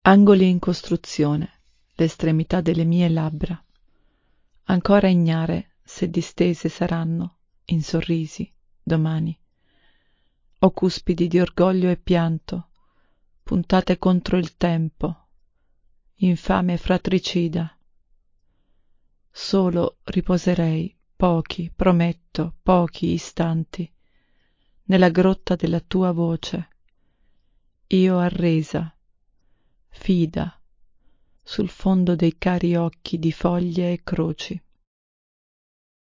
Angoli in costruzione, l'estremità delle mie labbra, ancora ignare se distese saranno, in sorrisi, domani. O cuspidi di orgoglio e pianto, puntate contro il tempo, infame fratricida. Solo riposerei pochi, prometto, pochi istanti, nella grotta della tua voce, io arresa, fida, sul fondo dei cari occhi di foglie e croci.